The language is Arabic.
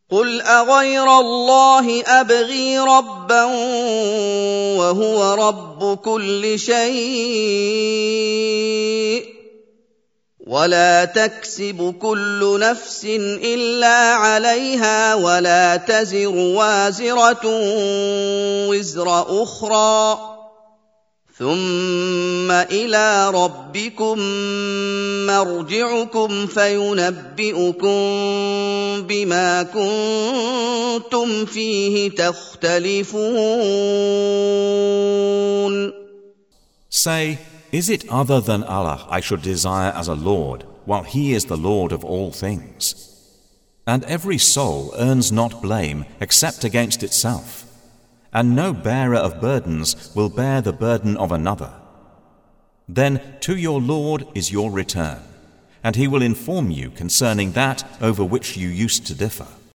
قل أغير الله أبغي ربا وهو رب كل شيء ولا تكسب كل نفس إلا عليها ولا تزر وازرة وزر أخرى ثم إلى ربكم مرجعكم فينبئكم بما كنتم فيه تختلفون. Say, is it other than Allah I should desire as a Lord, while He is the Lord of all things? And every soul earns not blame except against itself, and no bearer of burdens will bear the burden of another. Then to your Lord is your return, and He will inform you concerning that over which you used to differ.